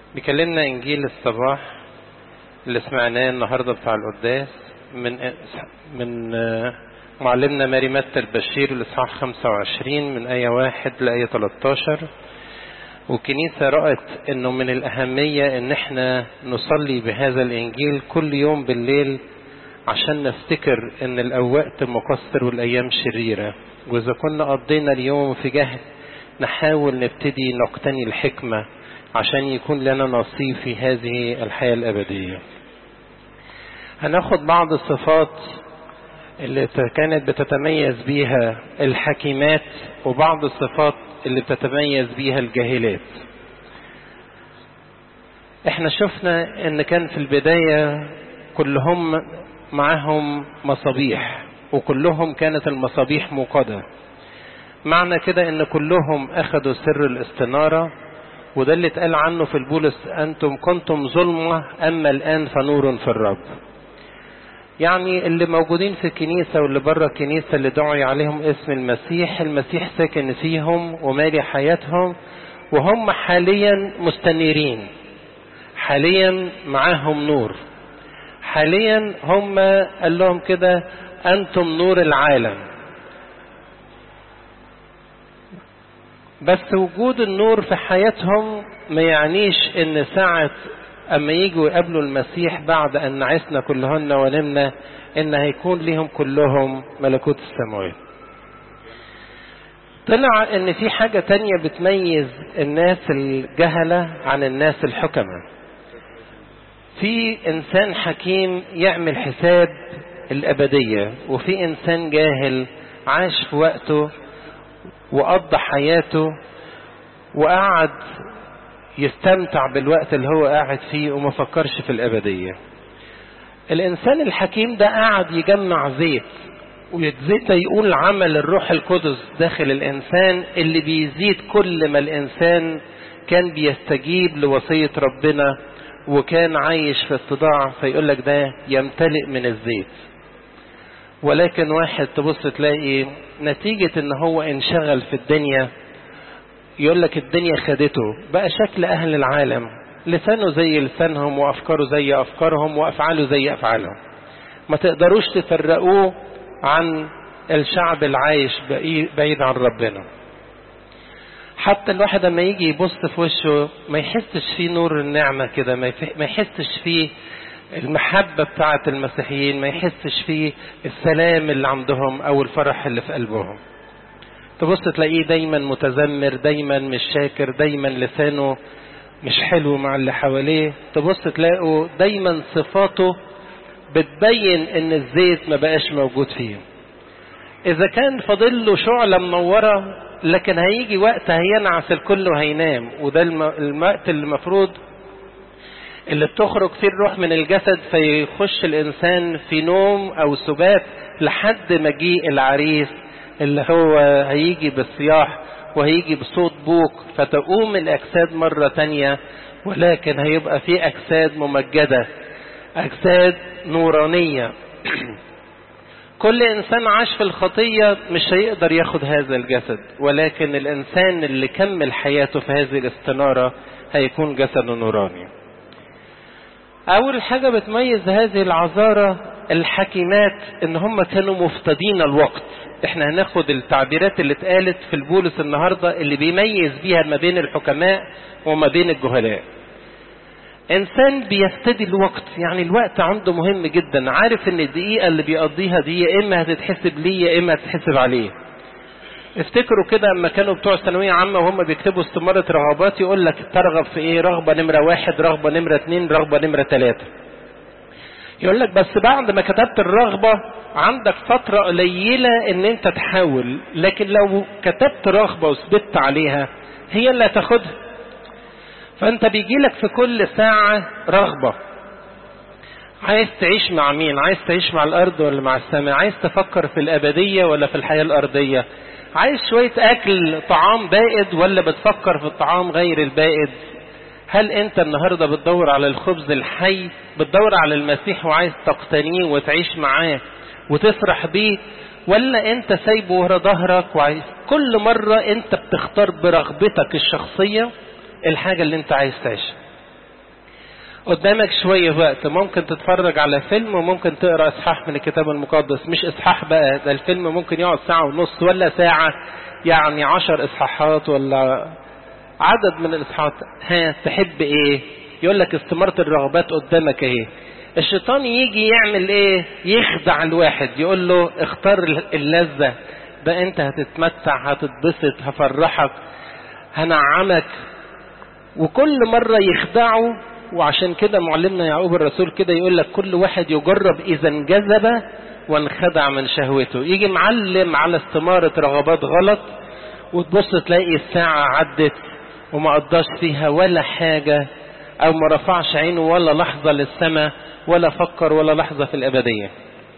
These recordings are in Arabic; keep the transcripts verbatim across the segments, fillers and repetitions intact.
بيكلمنا إنجيل الصباح اللي سمعناه النهاردة بتاع القداس من من معلمنا ماري متى البشير الإصحاح خمسة وعشرين من آية واحد لآية ثلاثة عشر. والكنيسة رأت إنه من الأهمية إن إحنا نصلي بهذا الإنجيل كل يوم بالليل عشان نفتكر إن الوقت مقصر والأيام شريرة، وإذا كنا قضينا اليوم في جهل نحاول نبتدي نقتني الحكمة عشان يكون لنا نصيب في هذه الحياة الأبدية. هناخد بعض الصفات اللي كانت بتتميز بيها الحكيمات وبعض الصفات اللي بتتميز بيها الجاهلات. احنا شفنا ان كان في البداية كلهم معهم مصابيح وكلهم كانت المصابيح موقدة، معنى كده ان كلهم اخذوا سر الاستنارة، وده اللي اتقال عنه في البولس أنتم كنتم ظلمة أما الآن فنور في الرب. يعني اللي موجودين في الكنيسة واللي بره الكنيسة اللي دعي عليهم اسم المسيح، المسيح ساكن فيهم ومالي حياتهم، وهم حاليا مستنيرين، حاليا معاهم نور، حاليا هم قال لهم كده أنتم نور العالم. بس وجود النور في حياتهم ما يعنيش ان ساعة اما يجوا يقابلوا المسيح بعد ان نعسنا كلهن ونمنا ان هيكون لهم كلهم ملكوت السماوات. طلع ان في حاجة تانية بتميز الناس الجهلة عن الناس الحكمة. في انسان حكيم يعمل حساب الابدية، وفي انسان جاهل عاش في وقته وقضى حياته وقعد يستمتع بالوقت اللي هو قاعد فيه وما فكرش في الأبدية. الإنسان الحكيم ده قاعد يجمع زيت، والزيت يقول عمل الروح القدس داخل الإنسان اللي بيزيد كل ما الإنسان كان بيستجيب لوصية ربنا وكان عايش في اتضاع، فيقول لك ده يمتلئ من الزيت. ولكن واحد تبص تلاقي نتيجة ان هو انشغل في الدنيا، يقول لك الدنيا خدته، بقى شكل اهل العالم، لسانه زي لسانهم وافكاره زي افكارهم وافعاله زي افعالهم، ما تقدروش تفرقوه عن الشعب العايش بعيد عن ربنا. حتى الواحد لما يجي يبص في وشه ما يحسش فيه نور النعمة كده، ما يحسش فيه المحبة بتاعة المسيحيين، ما يحسش فيه السلام اللي عندهم او الفرح اللي في قلبهم. تبص تلاقيه دايما متذمر، دايما مش شاكر، دايما لسانه مش حلو مع اللي حواليه. تبص تلاقوا دايما صفاته بتبين ان الزيت ما بقاش موجود فيه. اذا كان فاضل له شعلة منورة، لكن هيجي وقت هينعس الكل وهينام، وده الوقت اللي المفروض اللي بتخرج فيه الروح من الجسد فيخش الإنسان في نوم أو سبات لحد مجيء العريس اللي هو هيجي بالصياح وهيجي بصوت بوق، فتقوم الأجساد مرة تانية، ولكن هيبقى في أجساد ممجدة، أجساد نورانية. كل إنسان عاش في الخطية مش هيقدر ياخد هذا الجسد، ولكن الإنسان اللي كمل حياته في هذه الاستنارة هيكون جسد نوراني. أول حاجة بتميز هذه العذارة الحكيمات إن هم كانوا مفتدين الوقت. إحنا هناخد التعبيرات اللي اتقالت في البولس النهاردة اللي بيميز بيها ما بين الحكماء وما بين الجهلاء. إنسان بيفتدي الوقت، يعني الوقت عنده مهم جدا، عارف إن الدقيقة اللي بيقضيها دي يا إما هتتحسب ليه يا إما هتتحسب عليه. افتكروا كده اما كانوا بتوع ثانويه عامه وهم بيكتبوا استماره رغبات، يقول لك ترغب في ايه؟ رغبه نمره واحد، رغبه نمره اتنين، رغبه نمره تلاته. يقول لك بس بعد ما كتبت الرغبه عندك فتره قليله ان انت تحاول، لكن لو كتبت رغبه وثبت عليها هي اللي هتاخدها. فانت بيجي لك في كل ساعه رغبه. عايز تعيش مع مين؟ عايز تعيش مع الارض ولا مع السماء؟ عايز تفكر في الابديه ولا في الحياه الارضيه؟ عايز شوية أكل طعام بائد ولا بتفكر في الطعام غير البائد؟ هل أنت النهاردة بتدور على الخبز الحي، بتدور على المسيح وعايز تقتنيه وتعيش معاه وتفرح بيه، ولا أنت سايبه ورا ظهرك وعايز كل مرة أنت بتختار برغبتك الشخصية الحاجة اللي أنت عايز تعيشها؟ قدامك شوية وقت، ممكن تتفرج على فيلم وممكن تقرأ اصحاح من الكتاب المقدس. مش اصحاح بقى، ده الفيلم ممكن يقعد ساعة ونص ولا ساعة، يعني عشر اصحاحات ولا عدد من الاصحاحات. ها تحب ايه؟ يقول لك استمارة الرغبات قدامك ايه. الشيطان يجي يعمل ايه؟ يخدع الواحد، يقول له اختار اللذة، ده انت هتتمتع، هتتبسط، هفرحك، هنعمك، وكل مرة يخدعه. وعشان كده معلمنا يعقوب الرسول كده يقول لك كل واحد يجرب إذا انجذب وانخدع من شهوته. يجي معلم على استمارة رغبات غلط، وتبص تلاقي الساعة عدت وما قضاش فيها ولا حاجة، أو ما رفعش عينه ولا لحظة للسماء، ولا فكر ولا لحظة في الأبدية.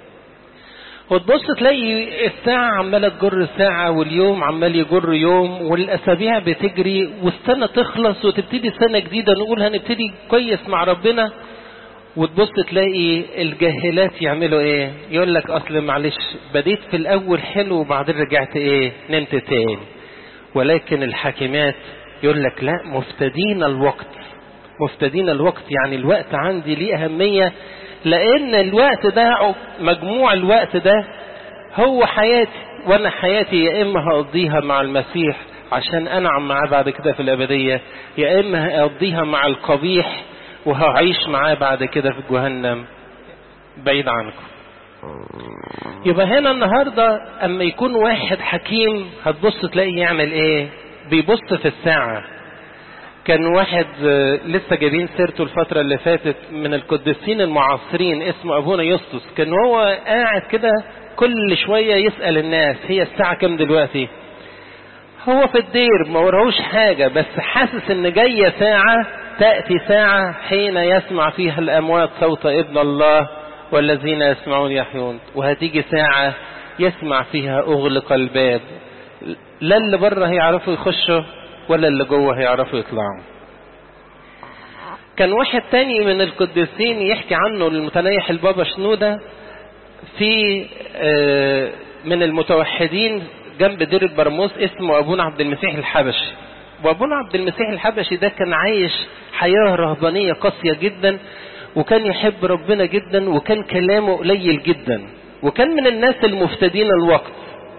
وتبص تلاقي الساعة عمالة تجر ساعة، واليوم عمال يجر يوم، والأسابيع بتجري، والسنة تخلص وتبتدي سنة جديدة، نقول هنبتدي كويس مع ربنا. وتبص تلاقي الجاهلات يعملوا ايه؟ يقول لك اصل معلش بديت في الاول حلو وبعدين رجعت ايه؟ نمت تاني. ولكن الحاكمات يقول لك لا، مفتدين الوقت، مفتدين الوقت، يعني الوقت عندي ليه أهمية، لأن الوقت ده مجموع الوقت ده هو حياتي، وأنا حياتي يا إما هقضيها مع المسيح عشان أنعم معاه بعد كده في الأبدية، يا إما هقضيها مع القبيح وهعيش معاه بعد كده في جهنم بعيد عنكم. يبقى هنا النهاردة أما يكون واحد حكيم هتبص تلاقي يعمل إيه؟ بيبص في الساعة. كان واحد لسه جايبين سيرته الفترة اللي فاتت من القديسين المعاصرين اسمه أبونا يسطس، كان هو قاعد كده كل شوية يسأل الناس هي الساعة كم دلوقتي؟ هو في الدير ما وراهوش حاجة، بس حاسس ان جاية ساعة، تأتي ساعة حين يسمع فيها الأموات صوت ابن الله والذين يسمعون يحيون، وهتيجي ساعة يسمع فيها أغلق الباب، لا اللي بره هيعرفوا يخشوا ولا اللي جوه هيعرفوا يطلعوا. كان واحد تاني من القديسين يحكي عنه المتنيح البابا شنودة، في من المتوحدين جنب دير البرموس اسمه أبونا عبد المسيح الحبشي. وأبونا عبد المسيح الحبشي ده كان عايش حياة رهبانية قاسية جدا، وكان يحب ربنا جدا، وكان كلامه قليل جدا، وكان من الناس المفتدين الوقت.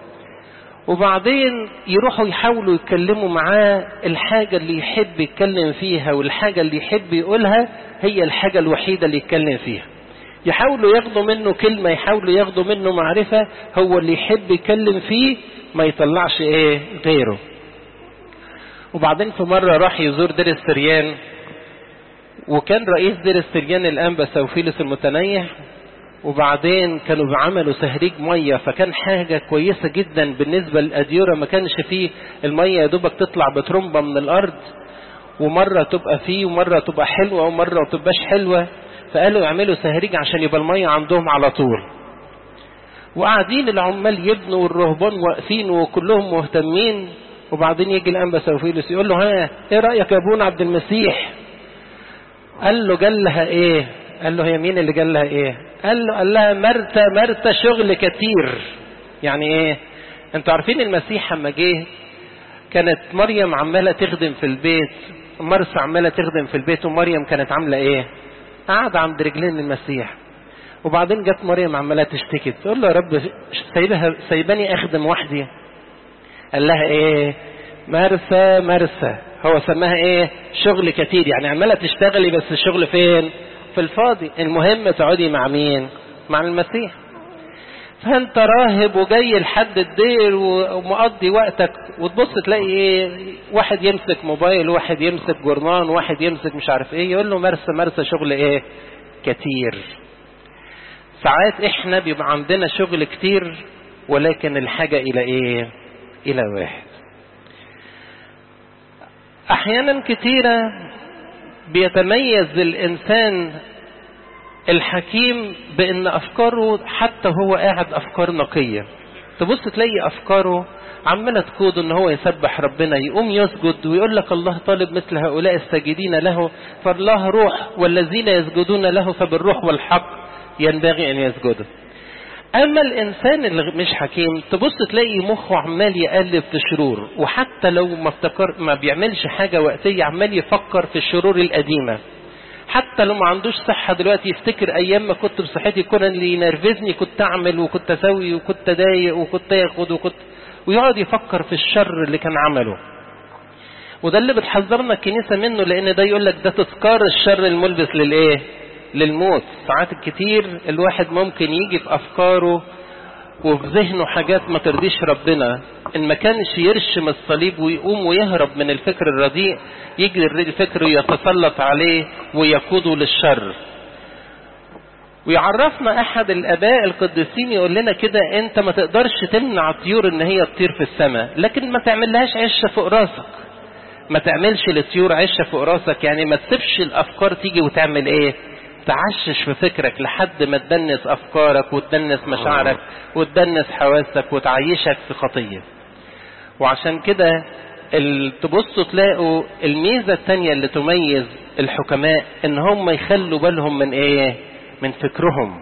وبعدين يروحوا يحاولوا يتكلموا معاه، الحاجة اللي يحب يتكلم فيها والحاجة اللي يحب يقولها هي الحاجة الوحيدة اللي يتكلم فيها. يحاولوا ياخدوا منه كلمة، يحاولوا ياخدوا منه معرفة، هو اللي يحب يتكلم فيه ما يطلعش ايه غيره. وبعدين في مرة راح يزور دير السريان، وكان رئيس دير السريان الأنبا سوفيلس المتنيح، وبعدين كانوا بعملوا سهريج مية، فكان حاجة كويسة جدا بالنسبة للأديرة، ما كانش فيه المية يا دوبك تطلع بترمبة من الأرض، ومرة تبقى فيه ومرة تبقى حلوة ومرة ما تبقاش حلوة، فقالوا يعملوا سهريج عشان يبقى المية عندهم على طول. وقاعدين العمال يبنوا والرهبان واقفين وكلهم مهتمين، وبعدين يجي الأنبا سوفيلس يقول له ها ايه رأيك يا ابونا عبد المسيح؟ قال له قال لها ايه؟ قال له هي مين اللي قال لها ايه؟ قال له قال لها مرتى مرتى شغل كتير. يعني ايه؟ انتوا عارفين المسيح لما جه كانت مريم عمالة تخدم في البيت، مرسى عمالة تخدم في البيت، ومريم كانت عاملة ايه؟ قاعدة عند رجلين المسيح. وبعدين جت مريم عمالة تشتكي تقول له يا رب سايبها سايباني اخدم وحدي. قال لها ايه؟ مرسى مرسى، هو سماها ايه؟ شغل كتير، يعني عمالة تشتغلي بس الشغل فين؟ في الفاضي، المهم تقعدي مع مين؟ مع المسيح. فانت راهب وجاي لحد الدير ومقضي وقتك، وتبص تلاقي ايه؟ واحد يمسك موبايل، واحد يمسك جورنان، واحد يمسك مش عارف ايه، يقول له مرسى مرسى شغل ايه؟ كتير. ساعات احنا بيبقى عندنا شغل كتير، ولكن الحاجة الى ايه؟ الى واحد. احيانا كتيرة بيتميز الانسان الحكيم بان افكاره حتى هو قاعد افكار نقية. تبص تلاقي افكاره عمالة تقود ان هو يسبح ربنا، يقوم يسجد ويقول لك الله طالب مثل هؤلاء الساجدين له، فالله روح والذين يسجدون له فبالروح والحق ينبغي ان يسجدوا. اما الانسان اللي مش حكيم تبص تلاقي مخه عمال يقلب في شرور، وحتى لو ما افتكر ما بيعملش حاجة وقتية عمال يفكر في الشرور القديمة، حتى لو ما عندوش صحة دلوقتي يفتكر ايام ما كنت بصحتي كنا اللي ينرفزني كنت اعمل وكنت اسوي وكنت اضايق وكنت اخد وكنت، ويقعد يفكر في الشر اللي كان عمله. وده اللي بتحذرنا الكنيسة منه، لان ده يقول لك ده تذكار الشر الملبس للايه؟ للموت. ساعات كتير الواحد ممكن يجي في افكاره وفي ذهنه حاجات ما ترضيش ربنا، ان ما كانش يرشم الصليب ويقوم ويهرب من الفكر الرديء، يجي الفكر يتسلط عليه ويقوده للشر. ويعرفنا احد الاباء القديسين يقول لنا كده، انت ما تقدرش تمنع الطيور ان هي تطير في السماء، لكن ما تعملهاش عشه فوق راسك. ما تعملش للطيور عشه فوق راسك، يعني ما تسيبش الافكار تيجي وتعمل ايه؟ تعشش في فكرك لحد ما تدنس افكارك وتدنس مشاعرك وتدنس حواسك وتعيشك في خطية. وعشان كده تبصوا تلاقوا الميزة التانية اللي تميز الحكماء ان هم يخلوا بالهم من ايه؟ من فكرهم.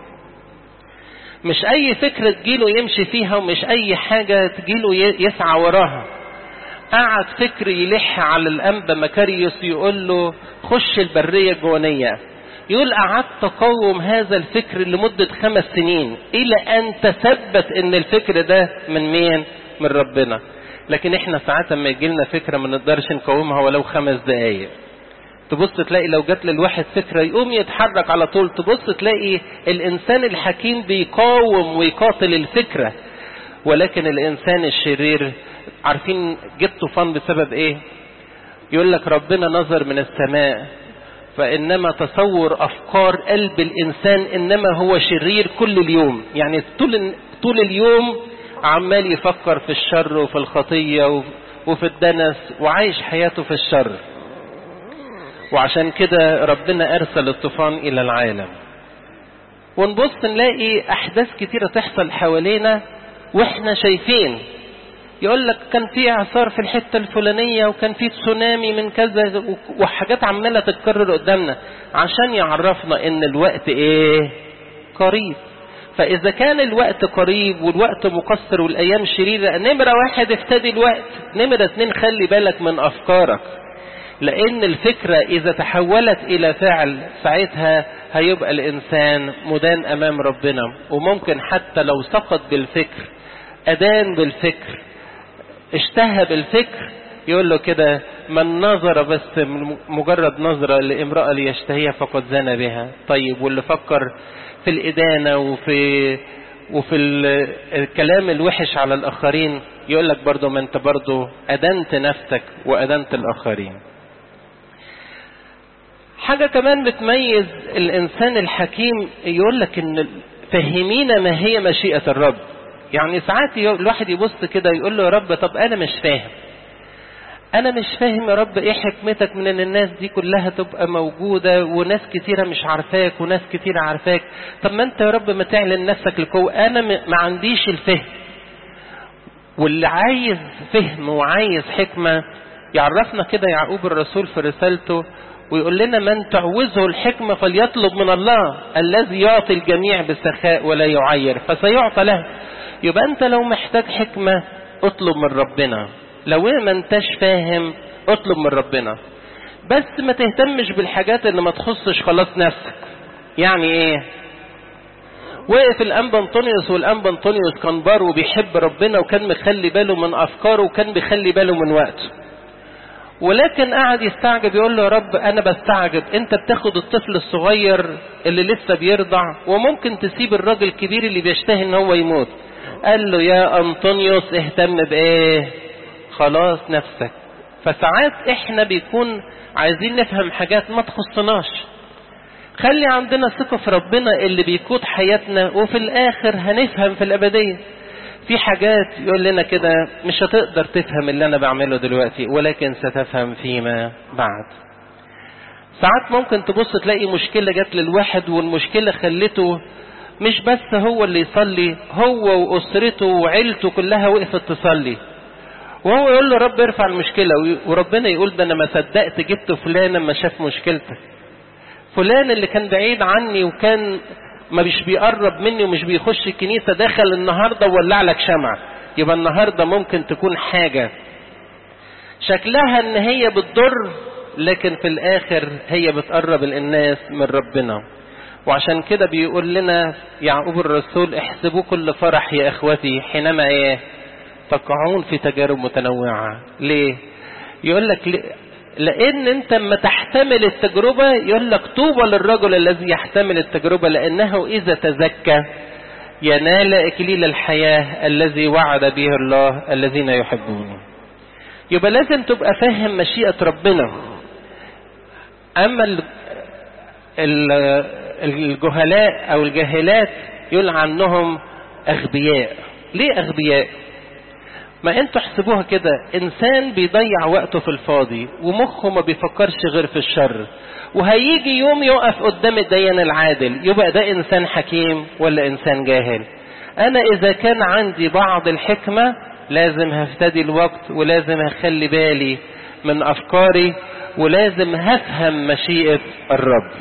مش اي فكرة تجيله يمشي فيها، ومش اي حاجة تجيله يسعى وراها. قعد فكر يلح على الانبا مكاريوس يقول له خش البرية الجوانية، يقول قعدت اقاوم هذا الفكر لمدة خمس سنين الى ان تثبت ان الفكر ده من مين؟ من ربنا. لكن احنا ساعات ما يجي لنا فكرة ما نقدرش نقاومها ولو خمس دقايق. تبص تلاقي لو جات للواحد فكرة يقوم يتحرك على طول. تبص تلاقي الانسان الحكيم بيقاوم ويقاتل الفكرة، ولكن الانسان الشرير عارفين جت طوفان بسبب ايه؟ يقول لك ربنا نظر من السماء فإنما تصور أفكار قلب الإنسان إنما هو شرير كل اليوم. يعني طول طول اليوم عمال يفكر في الشر وفي الخطية وفي الدنس وعايش حياته في الشر. وعشان كده ربنا أرسل الطوفان إلى العالم. ونبص نلاقي أحداث كتيرة تحصل حوالينا وإحنا شايفين. يقول لك كان في اعصار في الحته الفلانيه وكان في تسونامي من كذا وحاجات عماله تتكرر قدامنا عشان يعرفنا ان الوقت ايه؟ قريب. فاذا كان الوقت قريب والوقت مقصر والايام شريره، نمره واحد افتدي الوقت، نمره اتنين خلي بالك من افكارك، لان الفكره اذا تحولت الى فعل ساعتها هيبقى الانسان مدان امام ربنا. وممكن حتى لو سقط بالفكر، ادان بالفكر، اشتهى بالفكر، يقول له كده من نظر بس مجرد نظرة لامرأة ليشتهيها فقد زنى بها. طيب واللي فكر في الإدانة وفي وفي الكلام الوحش على الآخرين، يقول لك برضو ما انت برضو أدنت نفسك وأدنت الآخرين. حاجة كمان بتميز الإنسان الحكيم، يقول لك ان فهمينا ما هي مشيئة الرب. يعني ساعات الواحد يبص كده يقول له يا رب طب انا مش فاهم، انا مش فاهم يا رب ايه حكمتك من ان الناس دي كلها تبقى موجودة وناس كتيرة مش عارفاك وناس كتيرة عارفاك. طب ما انت يا رب ما تعلن نفسك لقوة. انا ما عنديش الفهم. واللي عايز فهم وعايز حكمة يعرفنا كده يعقوب الرسول في رسالته ويقول لنا من تعوزه الحكمة فليطلب من الله الذي يعطي الجميع بسخاء ولا يعير فسيعطى له. يبقى انت لو محتاج حكمة اطلب من ربنا، لو ما انتش فاهم اطلب من ربنا. بس ما تهتمش بالحاجات اللي ما تخصش خلاص نفسك. يعني ايه؟ وقف الانبا انطونيوس، والانبا انطونيوس كان بار وبيحب ربنا وكان مخلي باله من افكاره وكان بيخلي باله من وقته، ولكن قعد يستعجب يقول له يا رب انا بستعجب انت بتاخد الطفل الصغير اللي لسه بيرضع وممكن تسيب الراجل الكبير اللي بيشتهي ان هو يموت. قال له يا انطونيوس اهتم بايه؟ خلاص نفسك. فساعات احنا بيكون عايزين نفهم حاجات ما تخصناش. خلي عندنا ثقة في ربنا اللي بيقود حياتنا وفي الاخر هنفهم في الابدية. في حاجات يقول لنا كده مش هتقدر تفهم اللي انا بعمله دلوقتي ولكن ستفهم فيما بعد. ساعات ممكن تبص تلاقي مشكلة جات للواحد والمشكلة خلته مش بس هو اللي يصلي، هو واسرته وعيلته كلها وقفت تصلي، وهو يقول له رب ارفع المشكلة، وربنا يقول ده انا ما صدقت جبت فلان لما شاف مشكلتك. فلان اللي كان بعيد عني وكان ما مش بيقرب مني ومش بيخش الكنيسة داخل النهاردة وولع لك شمع. يبقى النهاردة ممكن تكون حاجة شكلها ان هي بتضر لكن في الآخر هي بتقرب الناس من ربنا. وعشان كده بيقول لنا يعقوب الرسول احسبوا كل فرح يا اخوتي حينما ايه تقعون في تجارب متنوعة. ليه؟ يقول لك لان انت لما تحتمل التجربة يقول لك طوبى للرجل الذي يحتمل التجربة لانه اذا تزكى ينال اكليل الحياة الذي وعد به الله الذين يحبونه. يبقى لازم تبقى فاهم مشيئة ربنا. اما ال ال الجهلاء او الجاهلات يقول عنهم اغبياء. ليه اغبياء؟ ما انتوا احسبوها كده، انسان بيضيع وقته في الفاضي ومخه ما بيفكرش غير في الشر، وهيجي يوم يقف قدام الديان العادل، يبقى ده انسان حكيم ولا انسان جاهل؟ انا اذا كان عندي بعض الحكمة لازم هفتدي الوقت، ولازم هخلي بالي من افكاري، ولازم هفهم مشيئة الرب.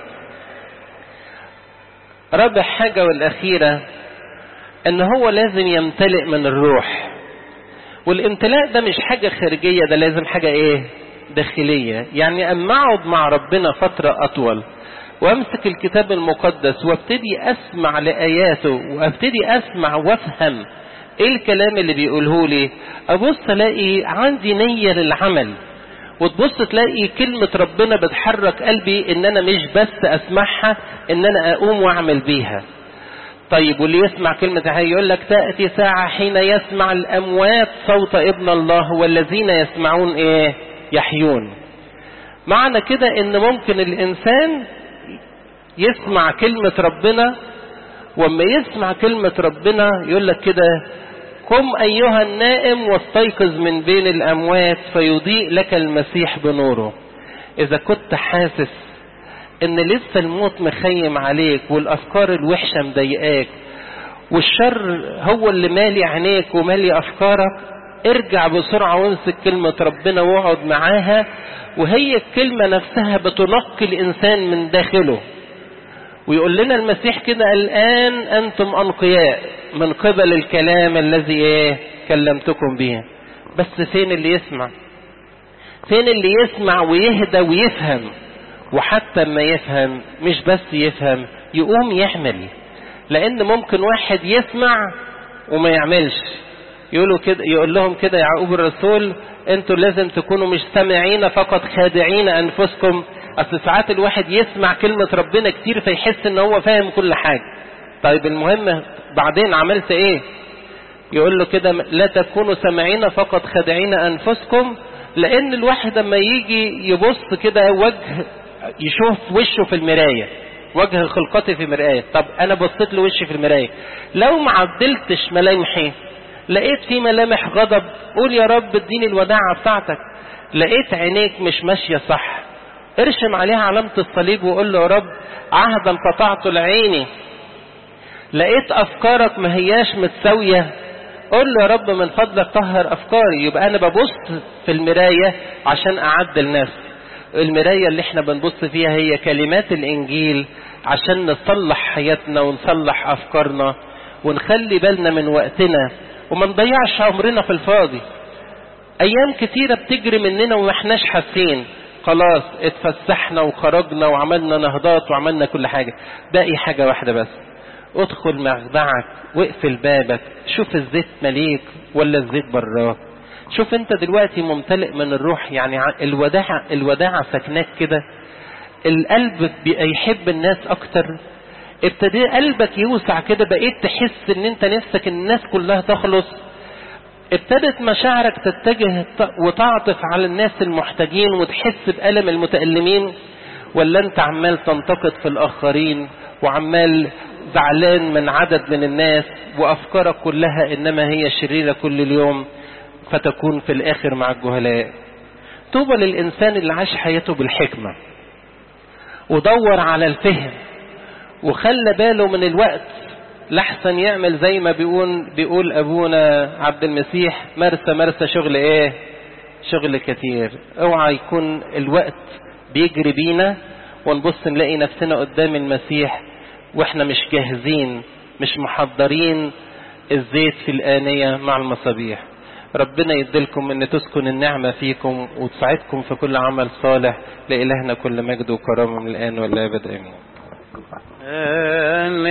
رابع حاجة والأخيرة ان هو لازم يمتلئ من الروح. والامتلاء ده مش حاجة خارجية، ده لازم حاجة ايه داخلية. يعني اما اقعد مع ربنا فترة اطول وامسك الكتاب المقدس وابتدي اسمع لآياته وابتدي اسمع وافهم ايه الكلام اللي بيقوله لي، ابص الاقي عندي نية للعمل، وتبص تلاقي كلمة ربنا بتحرك قلبي ان انا مش بس اسمعها، ان انا اقوم واعمل بيها. طيب واللي يسمع كلمة الحي يقول لك تأتي ساعة حين يسمع الاموات صوت ابن الله والذين يسمعون ايه يحيون. معنى كده ان ممكن الانسان يسمع كلمة ربنا، وما يسمع كلمة ربنا يقول لك كده قم أيها النائم واستيقظ من بين الأموات فيضيء لك المسيح بنوره. إذا كنت حاسس إن لسه الموت مخيم عليك والأفكار الوحشة مضايقاك والشر هو اللي مالي عينيك ومالي أفكارك، ارجع بسرعة وامسك كلمة ربنا واقعد معاها، وهي الكلمة نفسها بتنقي الإنسان من داخله. ويقول لنا المسيح كده الآن أنتم أنقياء من قبل الكلام الذي إيه كلمتكم به. بس فين اللي يسمع؟ فين اللي يسمع ويهدى ويفهم؟ وحتى ما يفهم مش بس يفهم، يقوم يعمل. لأن ممكن واحد يسمع وما يعملش. يقولوا كده، يقول لهم كده يعقوب الرسول أنتوا لازم تكونوا مش سامعين فقط خادعين أنفسكم. أصل ساعات الواحد يسمع كلمة ربنا كتير فيحس ان هو فاهم كل حاجة. طيب المهم بعدين عملت ايه؟ يقول له كده لا تكونوا سامعين فقط خادعين انفسكم. لان الواحد لما يجي يبص كده وجه يشوف وشه في المراية، وجه خلقتي في مراية. طب انا بصيت له وشي في المراية، لو ما عدلتش ملامحي لقيت في ملامح غضب، قول يا رب اديني الوداعة بتاعتك. لقيت عينيك مش ماشية صح، ارشم عليها علامة الصليب وقول له يا رب عهدا قطعته لعيني. لقيت افكارك ما هياش متساوية، قول له يا رب من فضلك طهر افكاري. يبقى انا ببص في المراية عشان اعدل نفسي. المراية اللي احنا بنبص فيها هي كلمات الانجيل عشان نصلح حياتنا ونصلح افكارنا ونخلي بالنا من وقتنا وما نضيعش عمرنا في الفاضي. ايام كتيرة بتجري مننا وما احناش حاسين، خلاص اتفسحنا وخرجنا وعملنا نهضات وعملنا كل حاجة. باقي حاجة واحدة بس، ادخل مخدعك واقفل بابك، شوف الزيت مليك ولا الزيت براك. شوف انت دلوقتي ممتلئ من الروح، يعني الوداعة الوداعة سكناك كده. القلب بيحب الناس اكتر، ابتدي قلبك يوسع كده، بقيت تحس ان انت نفسك الناس كلها تخلص. ابتدت مشاعرك تتجه وتعطف على الناس المحتاجين وتحس بألم المتألمين، ولا انت عمال تنتقد في الآخرين وعمال زعلان من عدد من الناس وأفكارك كلها إنما هي شريرة كل اليوم، فتكون في الآخر مع الجهلاء. طوبى للإنسان اللي عاش حياته بالحكمة ودور على الفهم وخلى باله من الوقت، لحسن يعمل زي ما بيقول بيقول أبونا عبد المسيح مرسى مرسى شغل ايه شغل كتير. اوعى يكون الوقت بيجري بينا ونبص نلاقي نفسنا قدام المسيح واحنا مش جاهزين، مش محضرين الزيت في الآنية مع المصابيح. ربنا يديلكم ان تسكن النعمة فيكم وتساعدكم في كل عمل صالح. لإلهنا كل مجد وكرامة من الآن والأبد آمين.